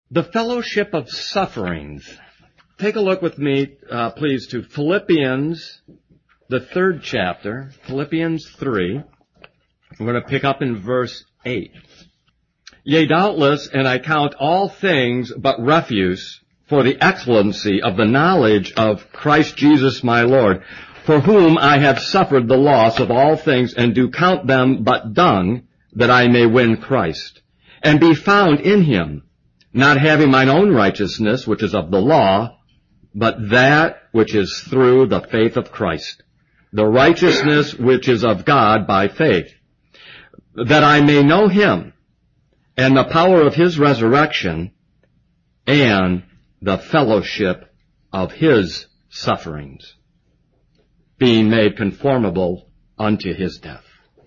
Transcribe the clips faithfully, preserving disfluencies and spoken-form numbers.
The fellowship of sufferings. Take a look with me, uh, please, to Philippians, the third chapter, Philippians three. We're going to pick up in verse eight. Yea, doubtless, and I count all things but refuse for the excellency of the knowledge of Christ Jesus my Lord, for whom I have suffered the loss of all things, and do count them but dung, that I may win Christ, and be found in him, not having mine own righteousness, which is of the law, but that which is through the faith of Christ, the righteousness which is of God by faith, that I may know him, and the power of his resurrection, and the fellowship of his sufferings, being made conformable unto his death.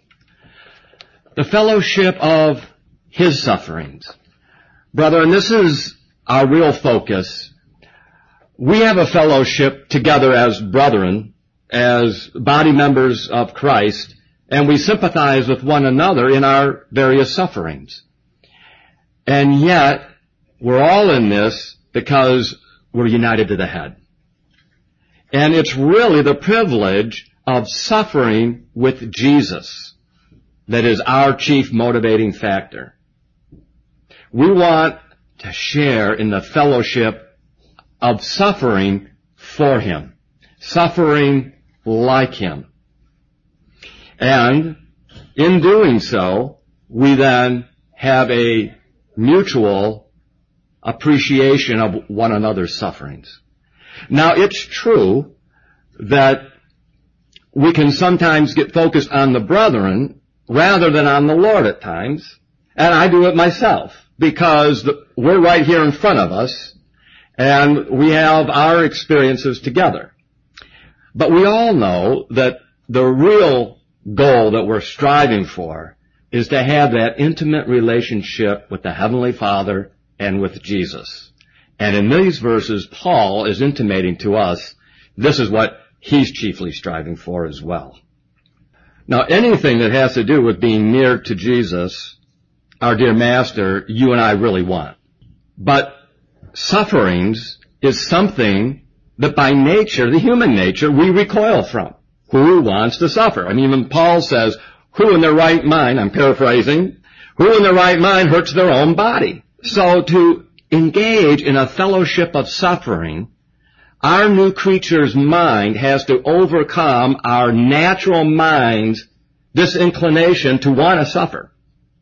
The fellowship of his sufferings. Brethren, this is our real focus. We have a fellowship together as brethren, as body members of Christ, and we sympathize with one another in our various sufferings. And yet, we're all in this because we're united to the head. And it's really the privilege of suffering with Jesus that is our chief motivating factor. We want to share in the fellowship of suffering for him, suffering like him. And in doing so, we then have a mutual appreciation of one another's sufferings. Now, it's true that we can sometimes get focused on the brethren rather than on the Lord at times, and I do it myself, because we're right here in front of us, and we have our experiences together. But we all know that the real goal that we're striving for is to have that intimate relationship with the Heavenly Father and with Jesus. And in these verses, Paul is intimating to us this is what he's chiefly striving for as well. Now, anything that has to do with being near to Jesus, our dear Master, you and I really want. But sufferings is something that by nature, the human nature, we recoil from. Who wants to suffer? I mean, when Paul says, who in their right mind, I'm paraphrasing, who in their right mind hurts their own body? So to engage in a fellowship of suffering, our new creature's mind has to overcome our natural mind's disinclination to want to suffer.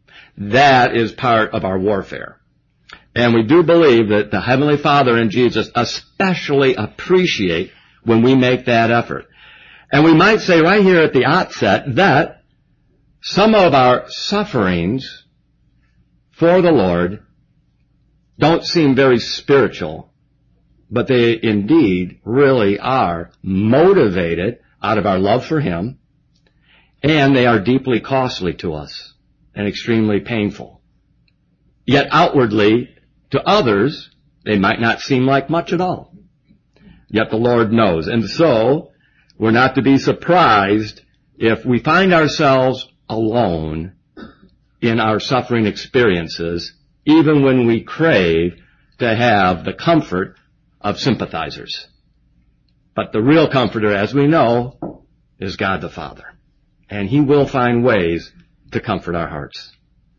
That is part of our warfare. And we do believe that the Heavenly Father and Jesus especially appreciate when we make that effort. And we might say right here at the outset that some of our sufferings for the Lord don't seem very spiritual, but they indeed really are motivated out of our love for him, and they are deeply costly to us and extremely painful. Yet outwardly, to others, they might not seem like much at all. Yet the Lord knows. And so, we're not to be surprised if we find ourselves alone in our suffering experiences, even when we crave to have the comfort of sympathizers. But the real comforter, as we know, is God the Father. And he will find ways to comfort our hearts.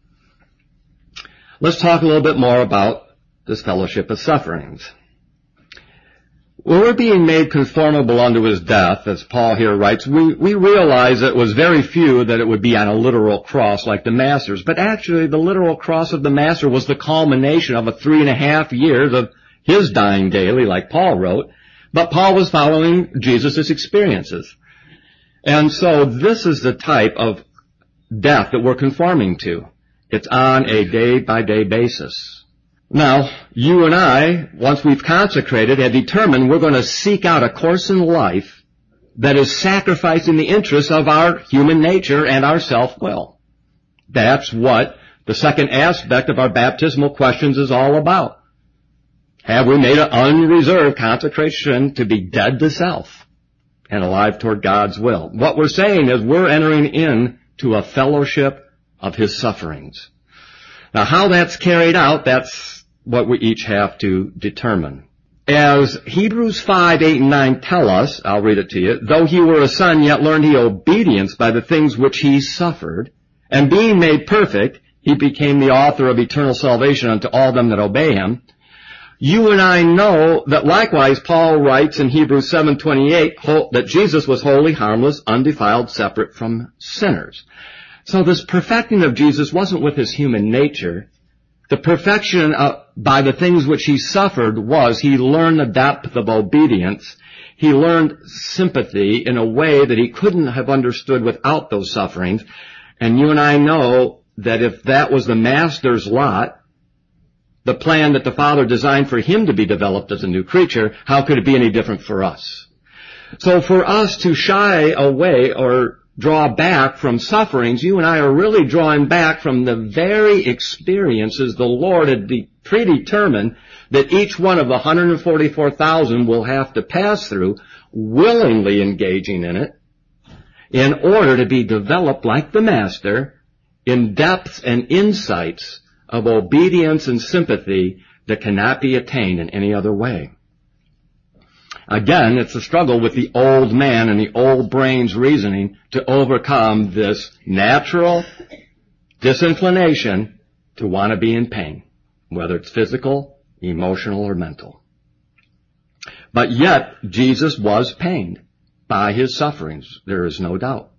Let's talk a little bit more about this fellowship of sufferings. When we're being made conformable unto his death, as Paul here writes, we, we realize it was very few that it would be on a literal cross like the Master's. But actually, the literal cross of the Master was the culmination of a three and a half years of his dying daily, like Paul wrote. But Paul was following Jesus' experiences. And so this is the type of death that we're conforming to. It's on a day-by-day basis. Now, you and I, once we've consecrated, have determined we're going to seek out a course in life that is sacrificing the interests of our human nature and our self-will. That's what the second aspect of our baptismal questions is all about. Have we made an unreserved consecration to be dead to self and alive toward God's will? What we're saying is we're entering in to a fellowship of his sufferings. Now, how that's carried out, that's what we each have to determine. As Hebrews five, eight, and nine tell us, I'll read it to you, though he were a son, yet learned he obedience by the things which he suffered, and being made perfect, he became the author of eternal salvation unto all them that obey him. You and I know that likewise Paul writes in Hebrews seven twenty-eight that Jesus was holy, harmless, undefiled, separate from sinners. So this perfecting of Jesus wasn't with his human nature. The perfection of, by the things which he suffered was he learned the depth of obedience. He learned sympathy in a way that he couldn't have understood without those sufferings. And you and I know that if that was the master's lot, the plan that the Father designed for him to be developed as a new creature, how could it be any different for us? So for us to shy away or draw back from sufferings, you and I are really drawing back from the very experiences the Lord had de- predetermined that each one of the one hundred forty-four thousand will have to pass through, willingly engaging in it, in order to be developed like the Master in depths and insights of obedience and sympathy that cannot be attained in any other way. Again, it's a struggle with the old man and the old brain's reasoning to overcome this natural disinclination to want to be in pain, whether it's physical, emotional, or mental. But yet, Jesus was pained by his sufferings. There is no doubt.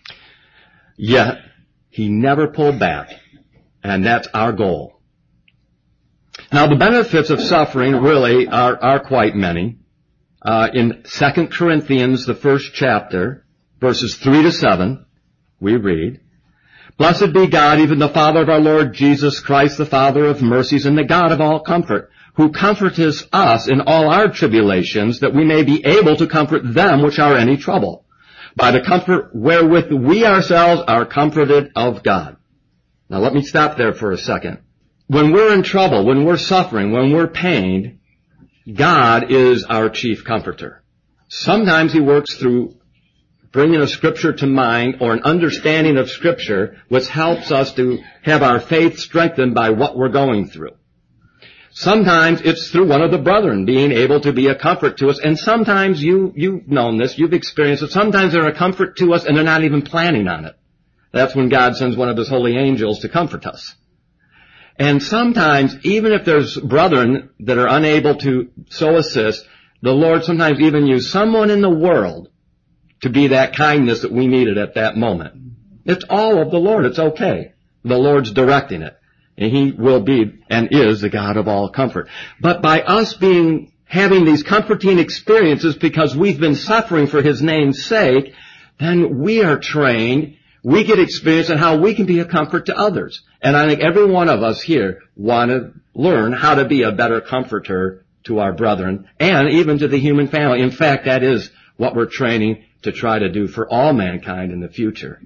Yet, he never pulled back. And that's our goal. Now, the benefits of suffering really are, are quite many. Uh, in Second Corinthians, the first chapter, verses three to seven, we read, Blessed be God, even the Father of our Lord Jesus Christ, the Father of mercies, and the God of all comfort, who comforteth us in all our tribulations, that we may be able to comfort them which are in any trouble, by the comfort wherewith we ourselves are comforted of God. Now let me stop there for a second. When we're in trouble, when we're suffering, when we're pained, God is our chief comforter. Sometimes he works through bringing a scripture to mind or an understanding of scripture which helps us to have our faith strengthened by what we're going through. Sometimes it's through one of the brethren being able to be a comfort to us, and sometimes you, you've known this, you've experienced it, sometimes they're a comfort to us and they're not even planning on it. That's when God sends one of his holy angels to comfort us. And sometimes, even if there's brethren that are unable to so assist, the Lord sometimes even uses someone in the world to be that kindness that we needed at that moment. It's all of the Lord. It's okay. The Lord's directing it. And he will be and is the God of all comfort. But by us being, having these comforting experiences because we've been suffering for his name's sake, then we are trained. We get experience in how we can be a comfort to others. And I think every one of us here want to learn how to be a better comforter to our brethren and even to the human family. In fact, that is what we're training to try to do for all mankind in the future.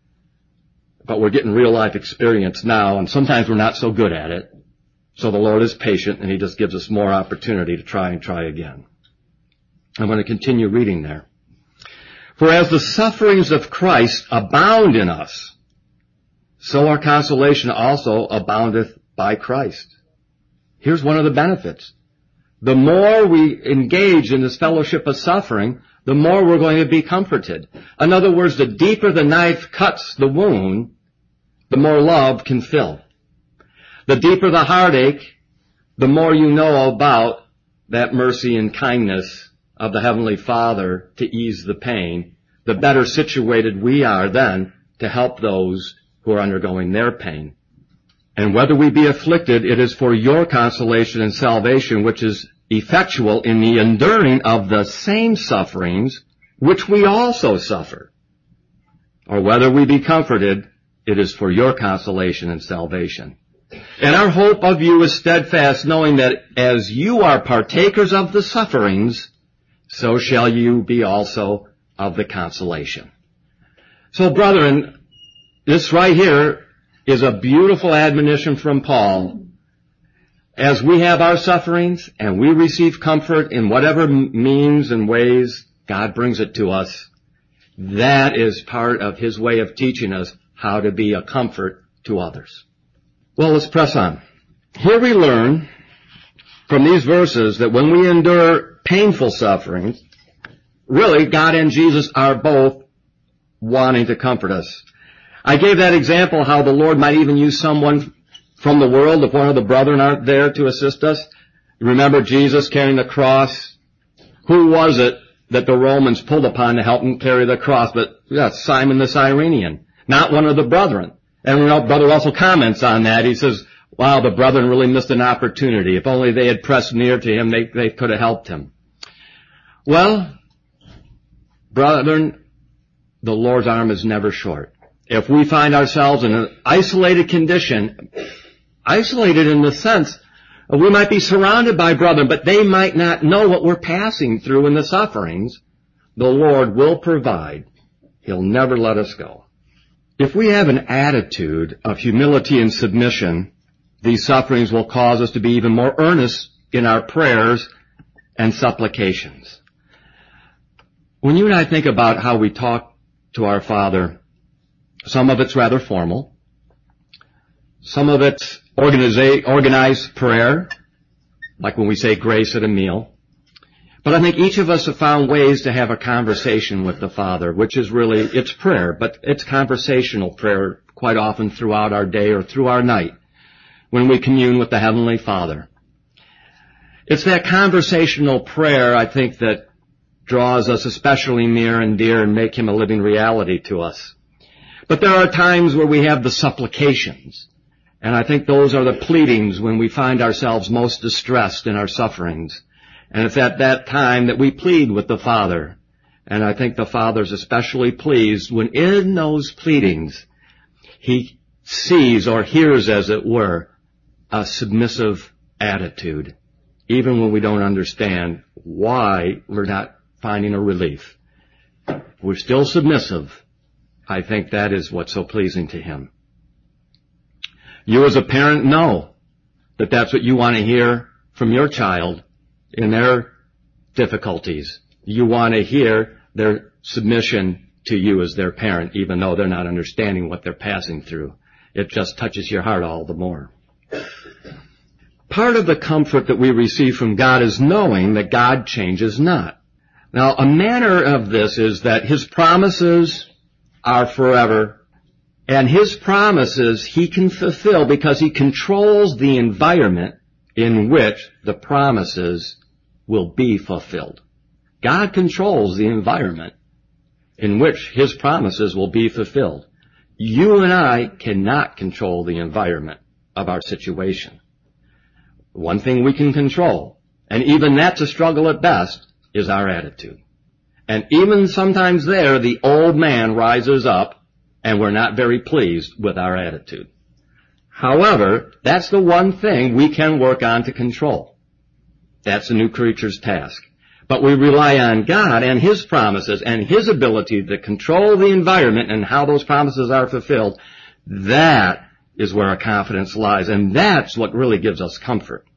But we're getting real life experience now, and sometimes we're not so good at it. So the Lord is patient, and he just gives us more opportunity to try and try again. I'm going to continue reading there. For as the sufferings of Christ abound in us, so our consolation also aboundeth by Christ. Here's one of the benefits. The more we engage in this fellowship of suffering, the more we're going to be comforted. In other words, the deeper the knife cuts the wound, the more love can fill. The deeper the heartache, the more you know about that mercy and kindness of the Heavenly Father to ease the pain, the better situated we are then to help those who are undergoing their pain. And whether we be afflicted, it is for your consolation and salvation, which is effectual in the enduring of the same sufferings which we also suffer. Or whether we be comforted, it is for your consolation and salvation. And our hope of you is steadfast, knowing that as you are partakers of the sufferings, so shall you be also of the consolation. So, brethren, this right here is a beautiful admonition from Paul. As we have our sufferings and we receive comfort in whatever means and ways God brings it to us, that is part of his way of teaching us how to be a comfort to others. Well, let's press on. Here we learn from these verses that when we endure painful sufferings, really God and Jesus are both wanting to comfort us. I gave that example how the Lord might even use someone from the world if one of the brethren aren't there to assist us. Remember Jesus carrying the cross? Who was it that the Romans pulled upon to help him carry the cross? But yeah, Simon the Cyrenian, not one of the brethren. And you know, Brother Russell comments on that. He says, wow, the brethren really missed an opportunity. If only they had pressed near to him, they, they could have helped him. Well, brethren, the Lord's arm is never short. If we find ourselves in an isolated condition, isolated in the sense of we might be surrounded by brethren, but they might not know what we're passing through in the sufferings, the Lord will provide. He'll never let us go. If we have an attitude of humility and submission, these sufferings will cause us to be even more earnest in our prayers and supplications. When you and I think about how we talk to our Father, some of it's rather formal. Some of it's organiza- organized prayer, like when we say grace at a meal. But I think each of us have found ways to have a conversation with the Father, which is really, it's prayer, but it's conversational prayer quite often throughout our day or through our night when we commune with the Heavenly Father. It's that conversational prayer, I think, that draws us especially near and dear and make Him a living reality to us. But there are times where we have the supplications, and I think those are the pleadings when we find ourselves most distressed in our sufferings. And it's at that time that we plead with the Father. And I think the Father's especially pleased when in those pleadings He sees or hears, as it were, a submissive attitude, even when we don't understand why we're not finding a relief. We're still submissive. I think that is what's so pleasing to Him. You as a parent know that that's what you want to hear from your child in their difficulties. You want to hear their submission to you as their parent, even though they're not understanding what they're passing through. It just touches your heart all the more. Part of the comfort that we receive from God is knowing that God changes not. Now, a manner of this is that His promises are forever, and His promises He can fulfill because He controls the environment in which the promises will be fulfilled. God controls the environment in which His promises will be fulfilled. You and I cannot control the environment of our situation. One thing we can control, and even that's a struggle at best, is our attitude. And even sometimes there, the old man rises up, and we're not very pleased with our attitude. However, that's the one thing we can work on to control. That's the new creature's task. But we rely on God and His promises and His ability to control the environment and how those promises are fulfilled. That is where our confidence lies, and that's what really gives us comfort.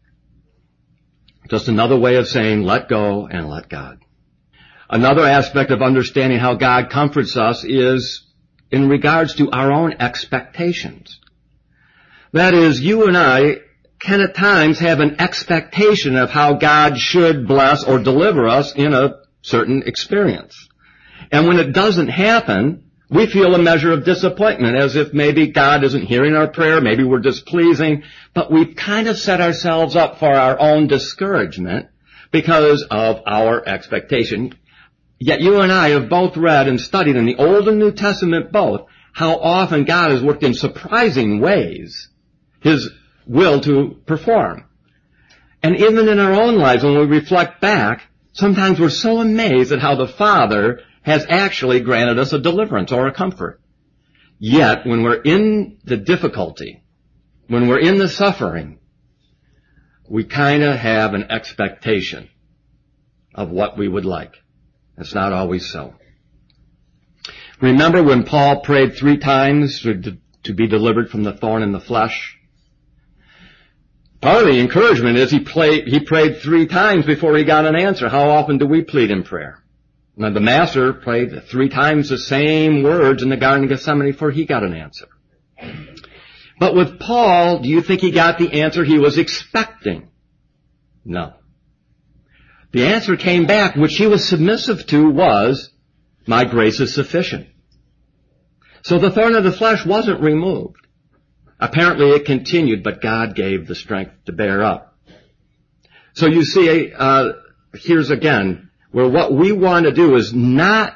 Just another way of saying, let go and let God. Another aspect of understanding how God comforts us is in regards to our own expectations. That is, you and I can at times have an expectation of how God should bless or deliver us in a certain experience. And when it doesn't happen, we feel a measure of disappointment, as if maybe God isn't hearing our prayer, maybe we're displeasing, but we've kind of set ourselves up for our own discouragement because of our expectation. Yet you and I have both read and studied in the Old and New Testament both how often God has worked in surprising ways His will to perform. And even in our own lives, when we reflect back, sometimes we're so amazed at how the Father has actually granted us a deliverance or a comfort. Yet, when we're in the difficulty, when we're in the suffering, we kind of have an expectation of what we would like. It's not always so. Remember when Paul prayed three times to, to be delivered from the thorn in the flesh? Part of the encouragement is he, played, he prayed three times before he got an answer. How often do we plead in prayer? Now, the Master prayed three times the same words in the Garden of Gethsemane before he got an answer. But with Paul, do you think he got the answer he was expecting? No. The answer came back, which he was submissive to, was, my grace is sufficient. So the thorn of the flesh wasn't removed. Apparently it continued, but God gave the strength to bear up. So you see, uh, here's again, where what we want to do is not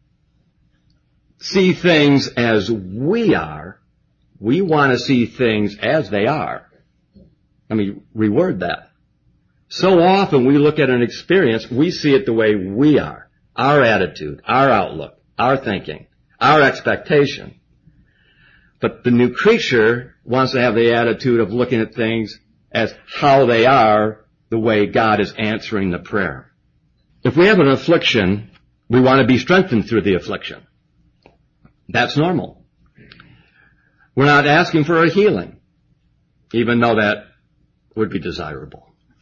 see things as we are. We want to see things as they are. Let me reword that. So often we look at an experience, we see it the way we are. Our attitude, our outlook, our thinking, our expectation. But the new creature wants to have the attitude of looking at things as how they are, the way God is answering the prayer. If we have an affliction, we want to be strengthened through the affliction. That's normal. We're not asking for a healing, even though that would be desirable.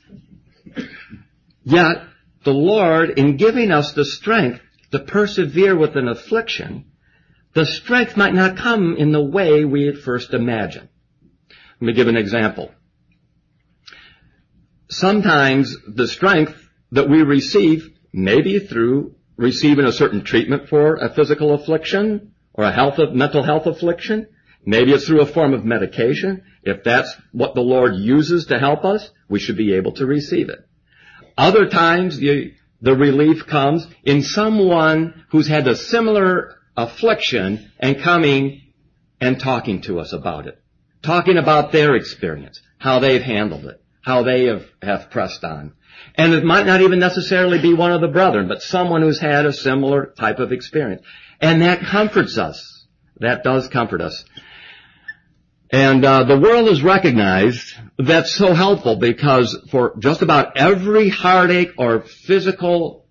Yet, the Lord, in giving us the strength to persevere with an affliction, the strength might not come in the way we at first imagine. Let me give an example. Sometimes the strength that we receive, maybe through receiving a certain treatment for a physical affliction or a health of, mental health affliction, maybe it's through a form of medication. If that's what the Lord uses to help us, we should be able to receive it. Other times, the, the relief comes in someone who's had a similar affliction and coming and talking to us about it. Talking about their experience, how they've handled it, how they have, have pressed on. And it might not even necessarily be one of the brethren, but someone who's had a similar type of experience. And that comforts us. That does comfort us. And uh, the world has recognized that's so helpful because for just about every heartache or physical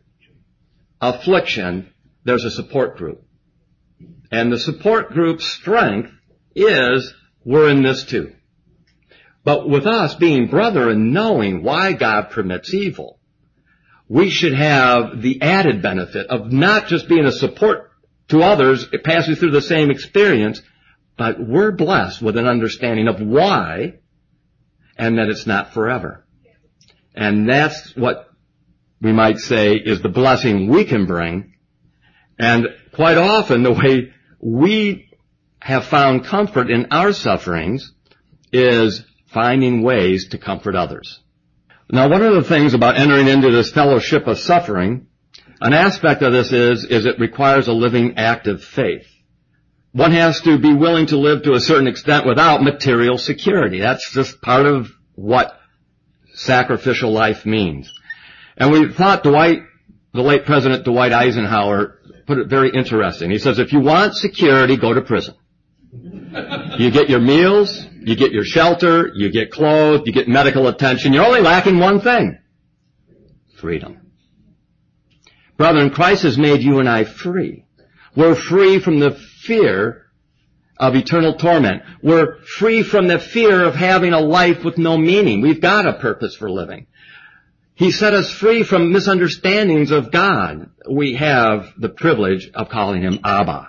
affliction, there's a support group. And the support group's strength is, we're in this too. But with us being brother and knowing why God permits evil, we should have the added benefit of not just being a support to others passing through the same experience, but we're blessed with an understanding of why and that it's not forever. And that's what we might say is the blessing we can bring. And quite often the way we have found comfort in our sufferings is finding ways to comfort others. Now, one of the things about entering into this fellowship of suffering, an aspect of this is, is it requires a living, active faith. One has to be willing to live to a certain extent without material security. That's just part of what sacrificial life means. And we thought Dwight, the late President Dwight Eisenhower, put it very interesting. He says, if you want security, go to prison. You get your meals, you get your shelter, you get clothes, you get medical attention. You're only lacking one thing. Freedom. Brethren, Christ has made you and I free. We're free from the fear of eternal torment. We're free from the fear of having a life with no meaning. We've got a purpose for living. He set us free from misunderstandings of God. We have the privilege of calling him Abba.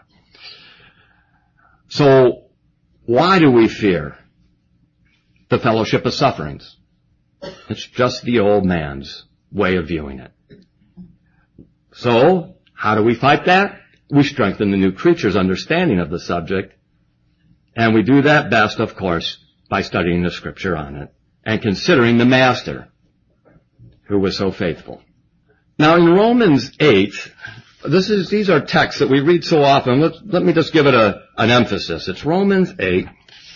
So, why do we fear the fellowship of sufferings? It's just the old man's way of viewing it. So, how do we fight that? We strengthen the new creature's understanding of the subject, and we do that best, of course, by studying the Scripture on it and considering the Master who was so faithful. Now, in Romans eight, this is these are texts that we read so often. Let, let me just give it a, an emphasis. It's Romans eight.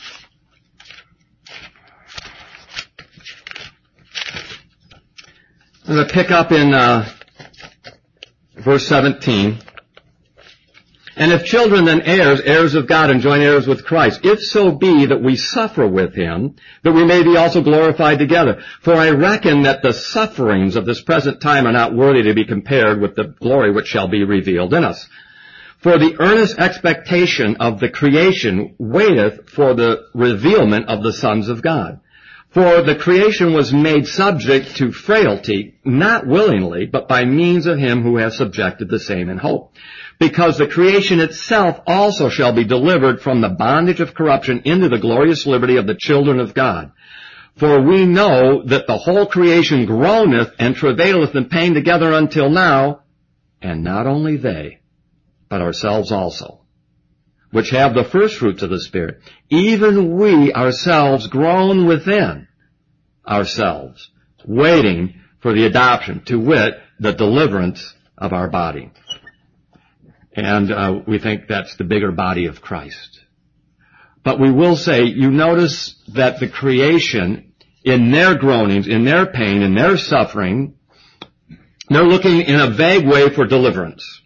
I'm going to pick up in uh, verse seventeen. And if children, then heirs, heirs of God, and joint heirs with Christ, if so be that we suffer with him, that we may be also glorified together. For I reckon that the sufferings of this present time are not worthy to be compared with the glory which shall be revealed in us. For the earnest expectation of the creation waiteth for the revealment of the sons of God. For the creation was made subject to frailty, not willingly, but by means of him who has subjected the same in hope. Because the creation itself also shall be delivered from the bondage of corruption into the glorious liberty of the children of God. For we know that the whole creation groaneth and travaileth in pain together until now, and not only they, but ourselves also, which have the first fruits of the Spirit. Even we ourselves groan within ourselves, waiting for the adoption, to wit, the deliverance of our body. And uh, we think that's the bigger body of Christ. But we will say, you notice that the creation, in their groanings, in their pain, in their suffering, they're looking in a vague way for deliverance.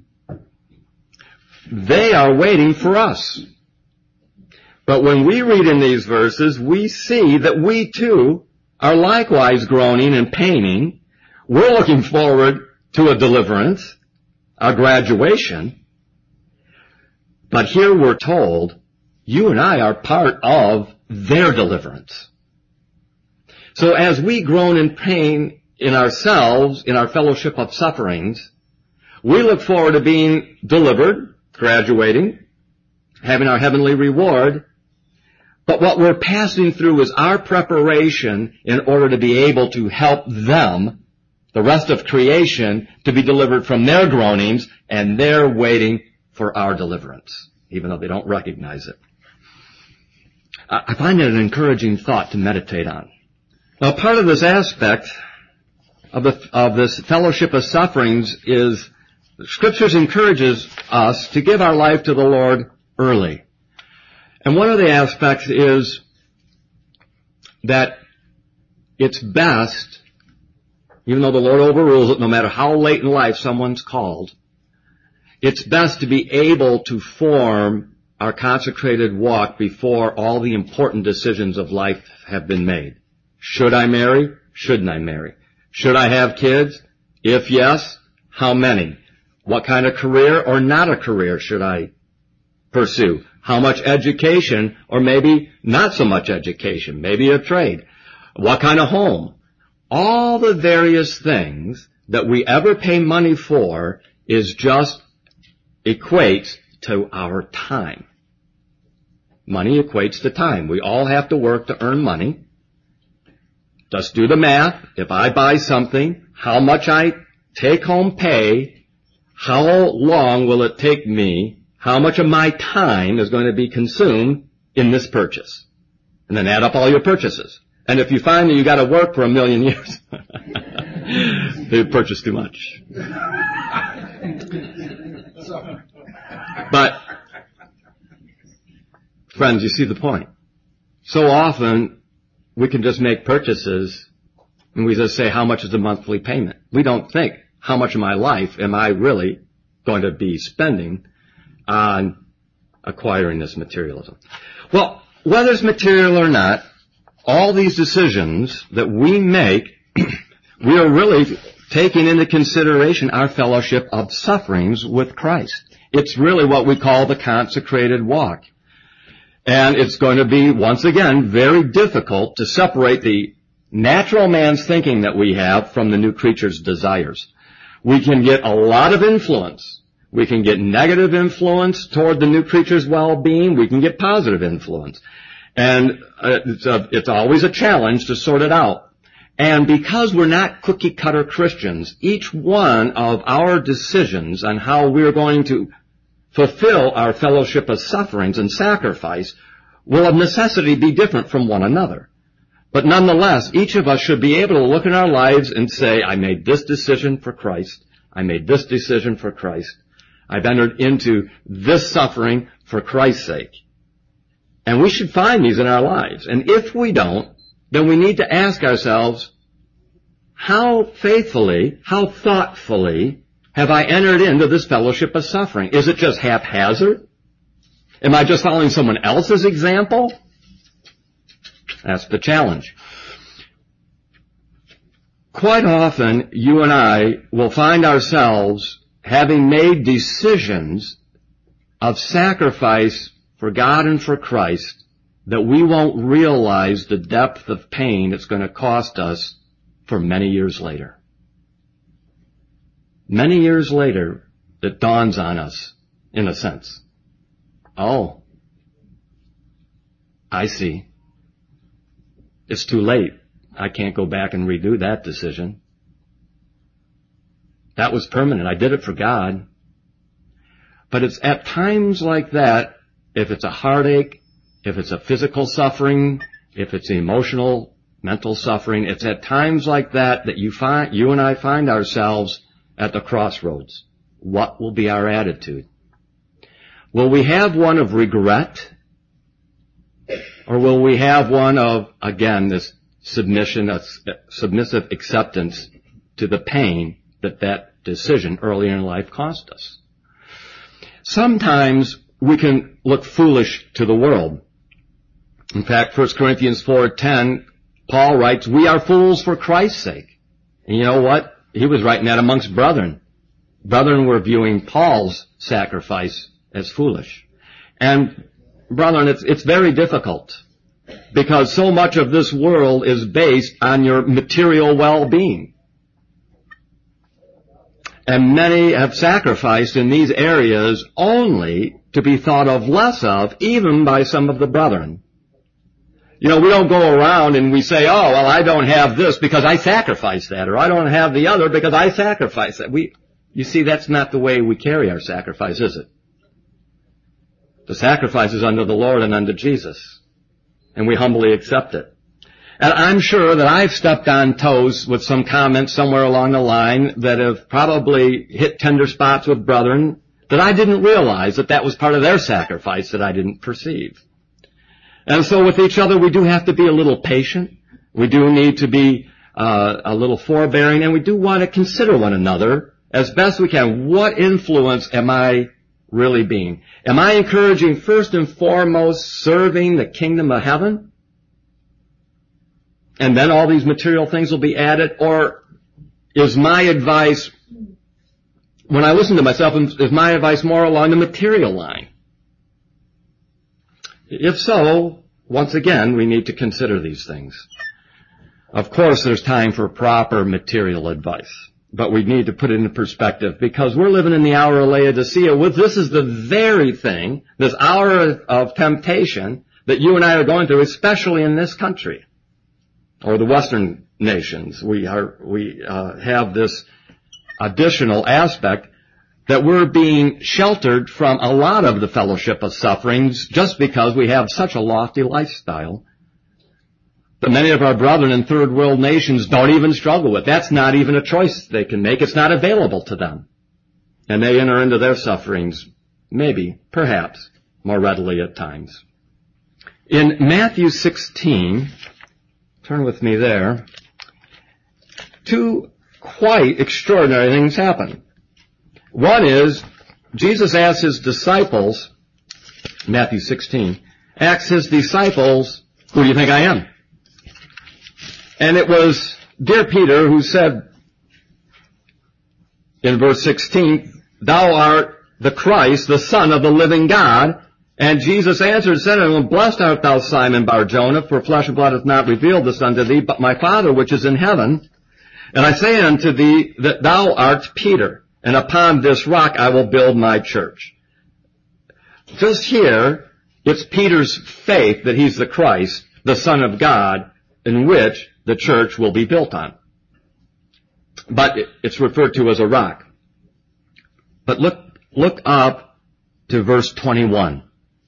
They are waiting for us. But when we read in these verses, we see that we too are likewise groaning and paining. We're looking forward to a deliverance, a graduation. But here we're told, you and I are part of their deliverance. So as we groan in pain in ourselves, in our fellowship of sufferings, we look forward to being delivered, graduating, having our heavenly reward. But what we're passing through is our preparation in order to be able to help them, the rest of creation, to be delivered from their groanings, and they're waiting for our deliverance, even though they don't recognize it. I find it an encouraging thought to meditate on. Now, part of this aspect of, the, of this fellowship of sufferings is the Scriptures encourages us to give our life to the Lord early. And one of the aspects is that it's best, even though the Lord overrules it, no matter how late in life someone's called, it's best to be able to form our consecrated walk before all the important decisions of life have been made. Should I marry? Shouldn't I marry? Should I have kids? If yes, how many? What kind of career or not a career should I pursue? How much education, or maybe not so much education, maybe a trade? What kind of home? All the various things that we ever pay money for is just equates to our time. Money equates to time. We all have to work to earn money. Just do the math. If I buy something, how much I take home pay, how long will it take me, how much of my time is going to be consumed in this purchase? And then add up all your purchases. And if you find that you got to work for a million years, they've purchased too much. But, friends, you see the point. So often, we can just make purchases and we just say, how much is the monthly payment? We don't think, how much of my life am I really going to be spending on acquiring this materialism? Well, whether it's material or not, all these decisions that we make, we are really taking into consideration our fellowship of sufferings with Christ. It's really what we call the consecrated walk. And it's going to be, once again, very difficult to separate the natural man's thinking that we have from the new creature's desires. We can get a lot of influence. We can get negative influence toward the new creature's well-being. We can get positive influence. And uh, it's, a, it's always a challenge to sort it out. And because we're not cookie-cutter Christians, each one of our decisions on how we're going to fulfill our fellowship of sufferings and sacrifice will of necessity be different from one another. But nonetheless, each of us should be able to look in our lives and say, I made this decision for Christ. I made this decision for Christ. I've entered into this suffering for Christ's sake. And we should find these in our lives. And if we don't, then we need to ask ourselves, how faithfully, how thoughtfully have I entered into this fellowship of suffering? Is it just haphazard? Am I just following someone else's example? That's the challenge. Quite often, you and I will find ourselves having made decisions of sacrifice for God and for Christ that we won't realize the depth of pain it's going to cost us for many years later. Many years later, it dawns on us, in a sense. Oh, I see. it's too late. I can't go back and redo that decision. That was permanent. I did it for God. But it's at times like that, if it's a heartache, if it's a physical suffering, if it's emotional, mental suffering, it's at times like that that you find, you and I find ourselves at the crossroads. What will be our attitude? Will we have one of regret? Or will we have one of, again, this submission, a submissive acceptance to the pain that that decision early in life cost us? Sometimes we can look foolish to the world. In fact, First Corinthians four ten, Paul writes, we are fools for Christ's sake. And you know what? He was writing that amongst brethren. Brethren were viewing Paul's sacrifice as foolish. And brethren, it's, it's very difficult because so much of this world is based on your material well-being. And many have sacrificed in these areas only to be thought of less of, even by some of the brethren. You know, we don't go around and we say, oh, well, I don't have this because I sacrificed that, or I don't have the other because I sacrificed that. We, you see, that's not the way we carry our sacrifice, is it? The sacrifice is unto the Lord and unto Jesus, and we humbly accept it. And I'm sure that I've stepped on toes with some comments somewhere along the line that have probably hit tender spots with brethren that I didn't realize that that was part of their sacrifice that I didn't perceive. And so with each other, we do have to be a little patient. We do need to be uh, a little forbearing, and we do want to consider one another as best we can. What influence am I really being? Am I encouraging first and foremost serving the kingdom of heaven? And then all these material things will be added? Or is my advice, when I listen to myself, is my advice more along the material line? If so, once again, we need to consider these things. Of course, there's time for proper material advice, but we need to put it into perspective because we're living in the hour of Laodicea. With this is the very thing, this hour of temptation that you and I are going through, especially in this country. Or the Western nations, we are, we uh, have this additional aspect that we're being sheltered from a lot of the fellowship of sufferings just because we have such a lofty lifestyle that many of our brethren in third world nations don't even struggle with. That's not even a choice they can make. It's not available to them. And they enter into their sufferings, maybe, perhaps, more readily at times. In Matthew sixteen, turn with me there, two quite extraordinary things happen. One is, Jesus asks his disciples, Matthew sixteen, asks his disciples, who do you think I am? And it was dear Peter who said in verse sixteen, thou art the Christ, the Son of the living God. And Jesus answered and said unto him, blessed art thou, Simon Bar-Jonah, for flesh and blood hath not revealed this unto thee, but my Father which is in heaven. And I say unto thee that thou art Peter, and upon this rock I will build my church. Just here, it's Peter's faith that he's the Christ, the Son of God, in which the church will be built on. But it's referred to as a rock. But look, look up to verse twenty-one.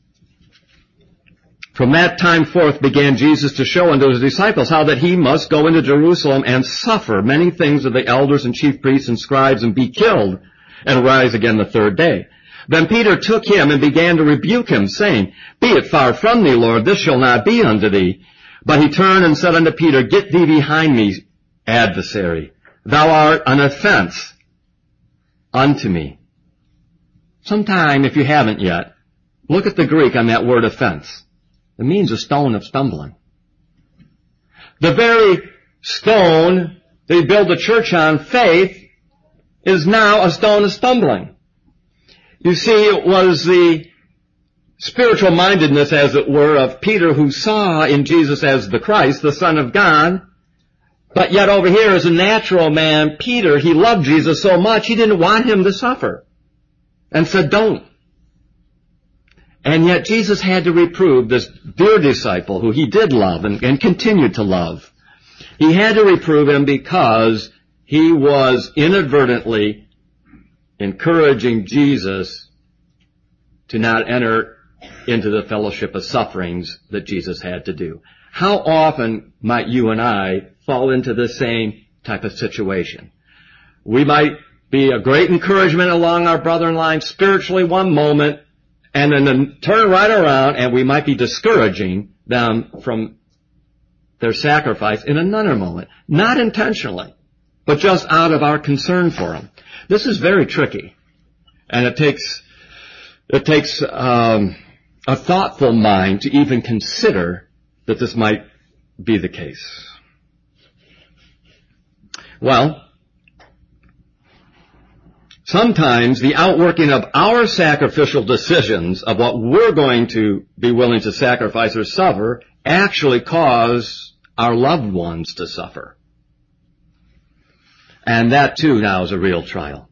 From that time forth began Jesus to show unto his disciples how that he must go into Jerusalem and suffer many things of the elders and chief priests and scribes and be killed and rise again the third day. Then Peter took him and began to rebuke him, saying, be it far from thee, Lord, this shall not be unto thee. But he turned and said unto Peter, get thee behind me, adversary. Thou art an offense unto me. Sometime, if you haven't yet, look at the Greek on that word offense. It means a stone of stumbling. The very stone they build the church on, faith, is now a stone of stumbling. You see, it was the spiritual mindedness, as it were, of Peter who saw in Jesus as the Christ, the Son of God. But yet over here, as a natural man, Peter, he loved Jesus so much, he didn't want him to suffer. And said, don't. And yet Jesus had to reprove this dear disciple who he did love and, and continued to love. He had to reprove him because he was inadvertently encouraging Jesus to not enter into the fellowship of sufferings that Jesus had to do. How often might you and I fall into the same type of situation? We might be a great encouragement along our brother in line spiritually one moment, and then turn right around and we might be discouraging them from their sacrifice in another moment. Not intentionally, but just out of our concern for them. This is very tricky. And it takes, it takes, um, a thoughtful mind to even consider that this might be the case. Well, sometimes the outworking of our sacrificial decisions of what we're going to be willing to sacrifice or suffer actually cause our loved ones to suffer. And that too now is a real trial.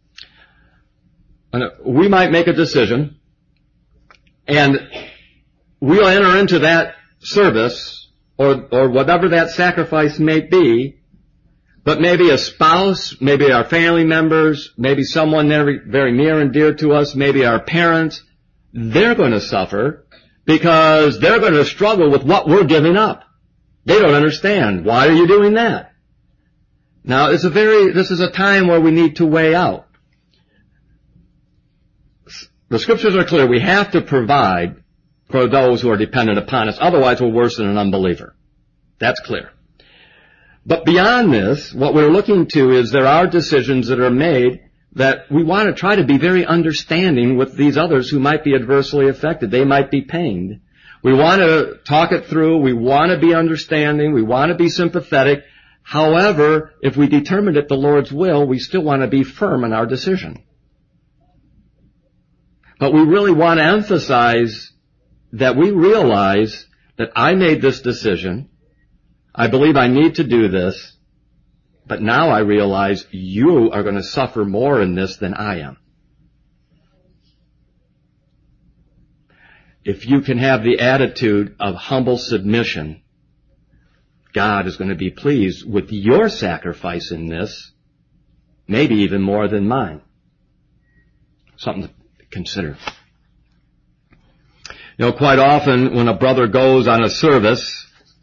And we might make a decision and we'll enter into that service or, or whatever that sacrifice may be. But maybe a spouse, maybe our family members, maybe someone very, very near and dear to us, maybe our parents, they're going to suffer because they're going to struggle with what we're giving up. They don't understand. Why are you doing that? Now, it's a very, this is a time where we need to weigh out. The scriptures are clear. We have to provide for those who are dependent upon us. Otherwise, we're worse than an unbeliever. That's clear. But beyond this, what we're looking to is there are decisions that are made that we want to try to be very understanding with these others who might be adversely affected. They might be pained. We want to talk it through. We want to be understanding. We want to be sympathetic. However, if we determine it the Lord's will, we still want to be firm in our decision. But we really want to emphasize that we realize that I made this decision. I believe I need to do this, but now I realize you are going to suffer more in this than I am. If you can have the attitude of humble submission, God is going to be pleased with your sacrifice in this, maybe even more than mine. Something to consider. You know, quite often when a brother goes on a service,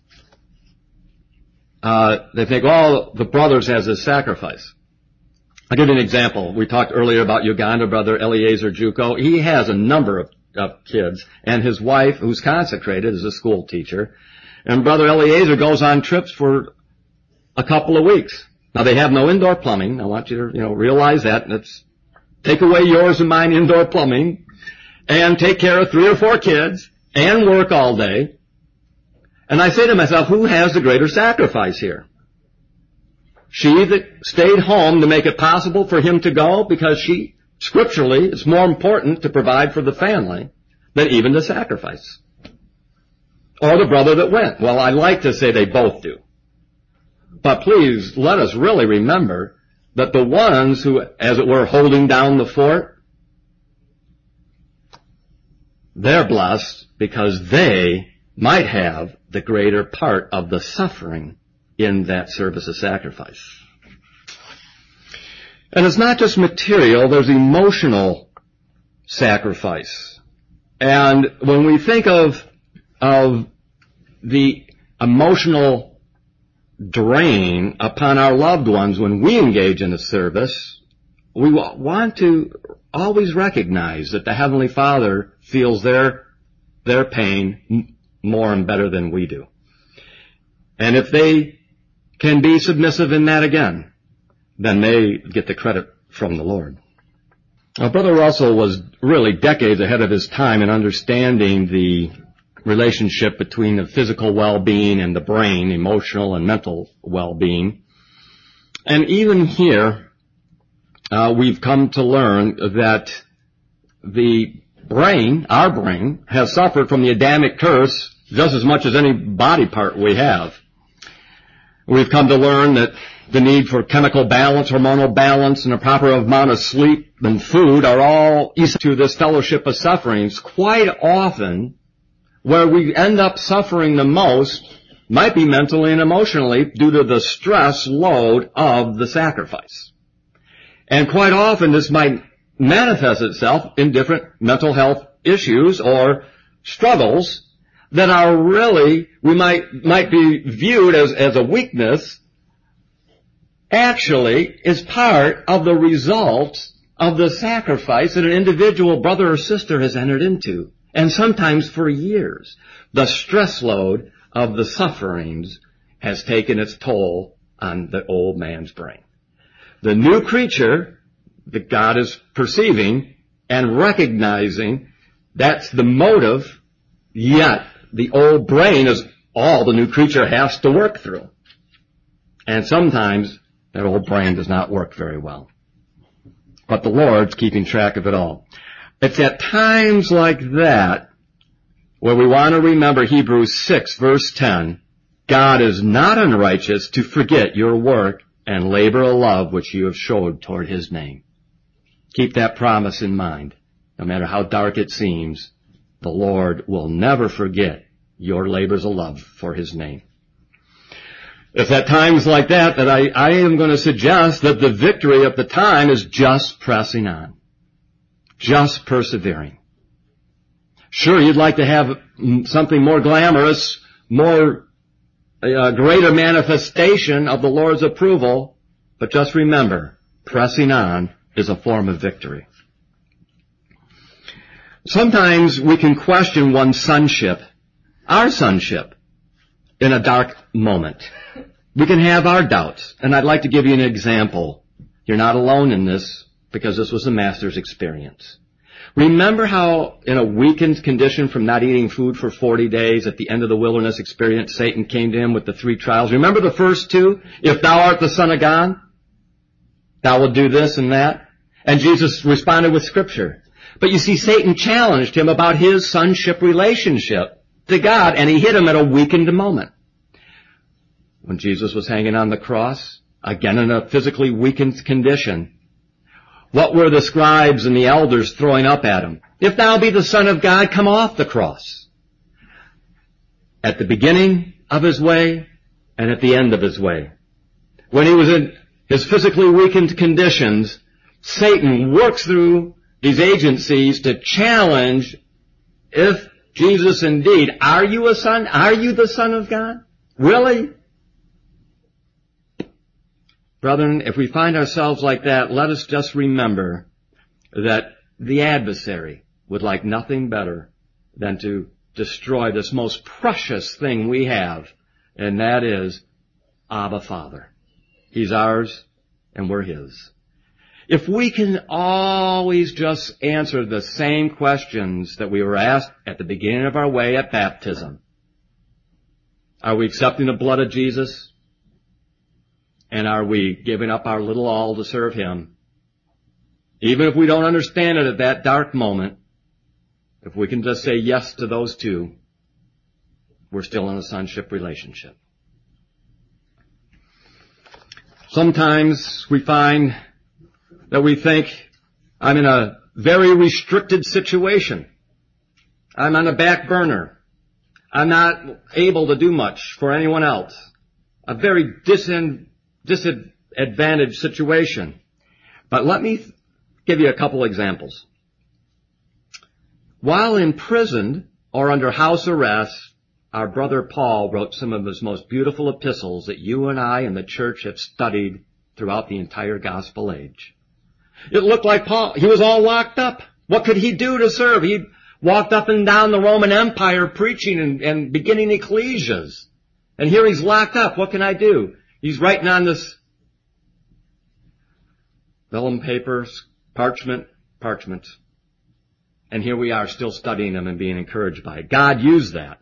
Uh, they think all the brothers has a sacrifice. I'll give you an example. We talked earlier about Uganda brother Eliezer Juko. He has a number of, of kids, and his wife, who's consecrated, is a school teacher. And brother Eliezer goes on trips for a couple of weeks. Now they have no indoor plumbing. I want you to, you know, realize that. Let's take away yours and mine indoor plumbing, and take care of three or four kids, and work all day. And I say to myself, who has the greater sacrifice here? She that stayed home to make it possible for him to go because she, scripturally, it's more important to provide for the family than even the sacrifice. Or the brother that went. Well, I like to say they both do. But please, let us really remember that the ones who, as it were, holding down the fort, they're blessed because they might have the greater part of the suffering in that service of sacrifice. And it's not just material, there's emotional sacrifice. And when we think of, of the emotional drain upon our loved ones when we engage in a service, we want to always recognize that the Heavenly Father feels their, their pain more and better than we do. And if they can be submissive in that again, then they get the credit from the Lord. Now, Brother Russell was really decades ahead of his time in understanding the relationship between the physical well-being and the brain, emotional and mental well-being. And even here, uh, we've come to learn that the brain, our brain, has suffered from the Adamic curse just as much as any body part we have. We've come to learn that the need for chemical balance, hormonal balance, and a proper amount of sleep and food are all essential to this fellowship of sufferings. Quite often, where we end up suffering the most might be mentally and emotionally due to the stress load of the sacrifice. And quite often this might manifest itself in different mental health issues or struggles that are really, we might, might be viewed as, as a weakness, actually is part of the results of the sacrifice that an individual brother or sister has entered into. And sometimes for years, the stress load of the sufferings has taken its toll on the old man's brain. The new creature that God is perceiving and recognizing, that's the motive, yet the old brain is all the new creature has to work through. And sometimes that old brain does not work very well. But the Lord's keeping track of it all. It's at times like that where we want to remember Hebrews six verse ten, God is not unrighteous to forget your work and labor of love which you have showed toward His name. Keep that promise in mind. No matter how dark it seems, the Lord will never forget your labors of love for His name. It's at times like that that I, I am going to suggest that the victory of the time is just pressing on. Just persevering. Sure, you'd like to have something more glamorous, more uh, greater manifestation of the Lord's approval, but just remember, pressing on is a form of victory. Sometimes we can question one's sonship, our sonship, in a dark moment. We can have our doubts, and I'd like to give you an example. You're not alone in this, because this was the Master's experience. Remember how in a weakened condition from not eating food for forty days at the end of the wilderness experience, Satan came to him with the three trials. Remember the first two? If thou art the Son of God, thou wilt do this and that. And Jesus responded with Scripture. But you see, Satan challenged him about his sonship relationship to God, and he hit him at a weakened moment. When Jesus was hanging on the cross, again in a physically weakened condition, what were the scribes and the elders throwing up at him? If thou be the Son of God, come off the cross. At the beginning of his way and at the end of his way. When he was in his physically weakened conditions, Satan works through these agencies to challenge if Jesus indeed, are you a son? Are you the Son of God? Really? Brethren, if we find ourselves like that, let us just remember that the adversary would like nothing better than to destroy this most precious thing we have, and that is Abba Father. He's ours, and we're His. If we can always just answer the same questions that we were asked at the beginning of our way at baptism. Are we accepting the blood of Jesus? And are we giving up our little all to serve Him? Even if we don't understand it at that dark moment, if we can just say yes to those two, we're still in a sonship relationship. Sometimes we find that we think, I'm in a very restricted situation. I'm on a back burner. I'm not able to do much for anyone else. A very disin- disadvantaged situation. But let me th- give you a couple examples. While imprisoned or under house arrest, our brother Paul wrote some of his most beautiful epistles that you and I and the church have studied throughout the entire gospel age. It looked like Paul, he was all locked up. What could he do to serve? He walked up and down the Roman Empire preaching and, and beginning ecclesias. And here he's locked up. What can I do? He's writing on this vellum paper, parchment, parchment. And here we are still studying them and being encouraged by it. God used that.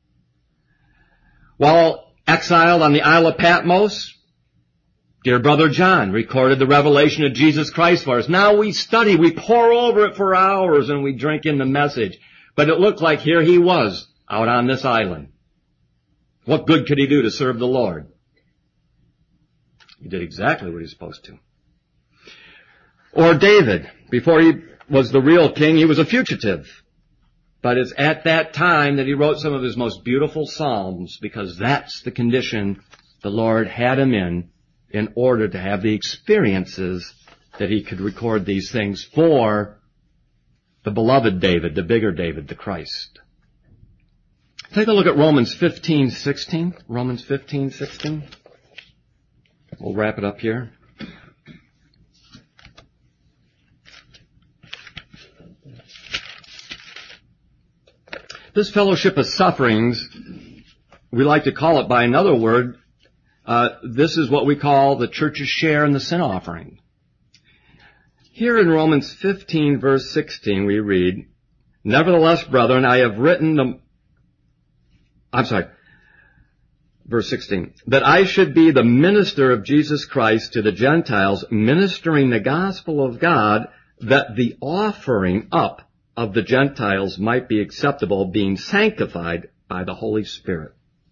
While exiled on the Isle of Patmos, dear brother John recorded the revelation of Jesus Christ for us. Now we study, we pore over it for hours, and we drink in the message. But it looked like here he was, out on this island. What good could he do to serve the Lord? He did exactly what he was supposed to. Or David, before he was the real king, he was a fugitive. But it's at that time that he wrote some of his most beautiful psalms, because that's the condition the Lord had him in, in order to have the experiences that he could record these things for the beloved David, the bigger David, the Christ. Take a look at Romans fifteen sixteen. Romans fifteen sixteen. We'll wrap it up here. This fellowship of sufferings, we like to call it by another word. Uh, this is what we call the church's share in the sin offering. Here in Romans fifteen, verse sixteen, we read, "Nevertheless, brethren, I have written the..." I'm sorry. Verse sixteen. "That I should be the minister of Jesus Christ to the Gentiles, ministering the gospel of God, that the offering up of the Gentiles might be acceptable, being sanctified by the Holy Spirit."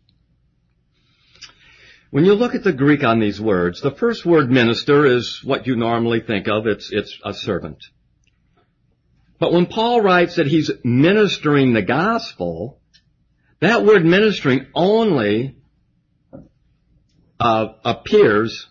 When you look at the Greek on these words, the first word minister is what you normally think of. It's, it's a servant. But when Paul writes that he's ministering the gospel, that word ministering only uh, appears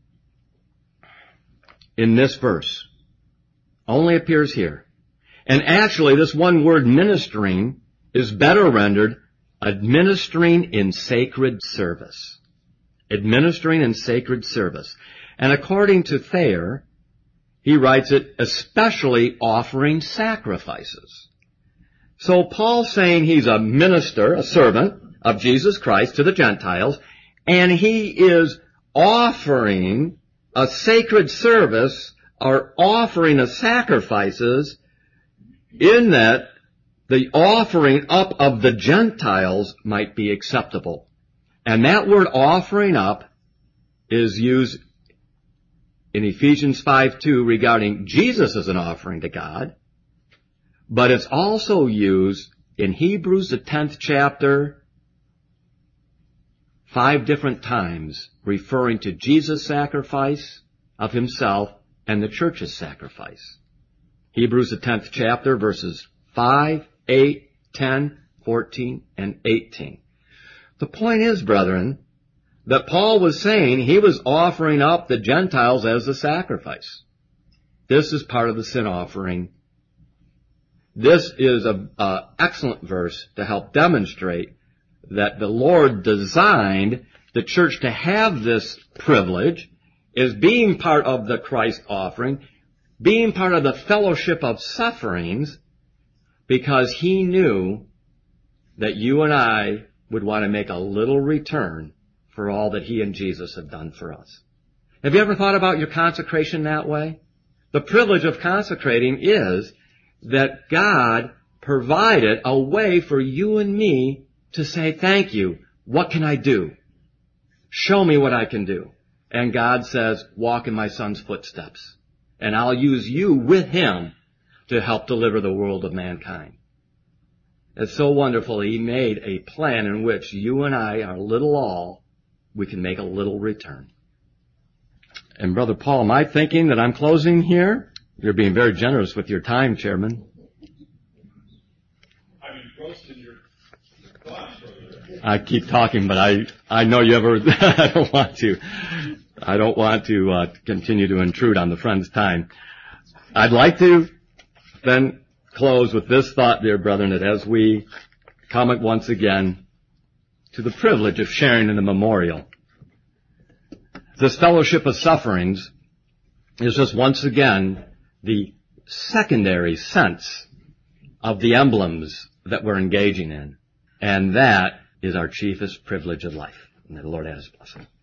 in this verse. Only appears here. And actually, this one word ministering is better rendered administering in sacred service. Administering in sacred service. And according to Thayer, he writes it especially offering sacrifices. So Paul's saying he's a minister, a servant of Jesus Christ to the Gentiles, and he is offering a sacred service or offering of sacrifices, in that the offering up of the Gentiles might be acceptable. And that word offering up is used in Ephesians five two regarding Jesus as an offering to God, but it's also used in Hebrews, the tenth chapter, five different times, referring to Jesus' sacrifice of himself and the church's sacrifice. Hebrews, the tenth chapter, verses five, eight, ten, fourteen, and eighteen. The point is, brethren, that Paul was saying he was offering up the Gentiles as a sacrifice. This is part of the sin offering. This is an excellent verse to help demonstrate that the Lord designed the church to have this privilege, is being part of the Christ offering, being part of the fellowship of sufferings, because he knew that you and I would want to make a little return for all that he and Jesus have done for us. Have you ever thought about your consecration that way? The privilege of consecrating is that God provided a way for you and me to say, thank you. What can I do? Show me what I can do. And God says, walk in my son's footsteps. And I'll use you with him to help deliver the world of mankind. It's so wonderful. He made a plan in which you and I, our little all, we can make a little return. And Brother Paul, am I thinking that I'm closing here? You're being very generous with your time, Chairman. I'm engrossed in your thoughts, brother. I keep talking, but I, I know you ever, I don't want to, I don't want to uh, continue to intrude on the friend's time. I'd like to then close with this thought, dear brethren, that as we come once again to the privilege of sharing in the memorial, this fellowship of sufferings is just once again the secondary sense of the emblems that we're engaging in. And that is our chiefest privilege of life. And the Lord add his blessing.